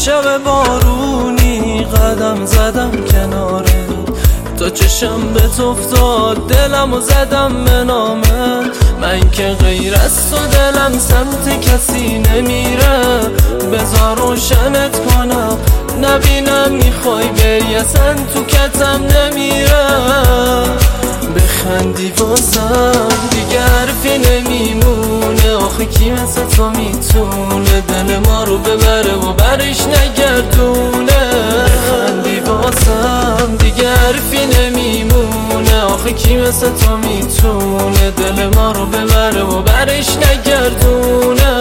شب بارونی قدم زدم کنارت، تا چشم به تو افتاد دلمو زدم به نامت. من که غیر از تو دلم سمت کسی نمیره، بذار روشنت کنم نبینم میخوای بری، اصلا تو کتم نمیره. بخندی واسم دیگه حرفی نمیمونه، آخه کی مثل تو میتونه دل ما رو ببره و برش نگردونه. بخندی واسم دیگه حرفی نمیمونه، آخه کی مثل تو میتونه دل ما رو ببره و برش نگردونه.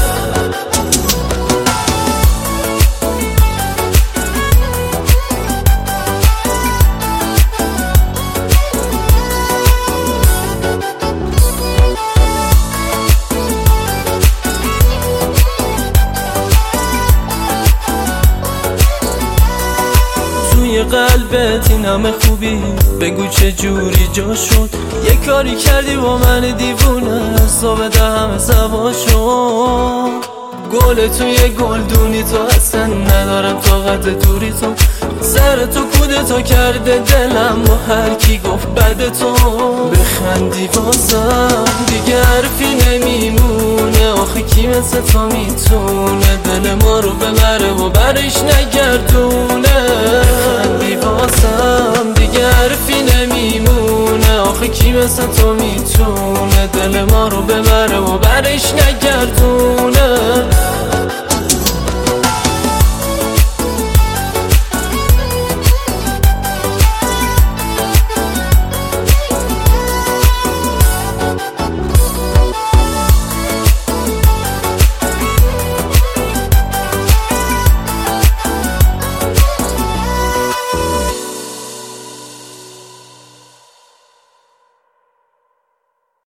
توی قلبت این همه خوبی، بگو چه جوری جا شد؟ یه کاری کردی با من دیوونه، حساب ده همه سوا شد. گل توی گلدونی تو اصلا ندارم طاقت دوری تو، سر تو کودتا کرده دلم و هر کی گفت بعد تو. بخندی واسم دیگه حرفی نمیمونه، آخه کی مثل تو میتونه دل ما رو ببره و برش نگردونه. بخندی واسم دیگه حرفی نمیمونه، آخه کی مثل تو میتونه دل ما رو ببره و برش نگردونه.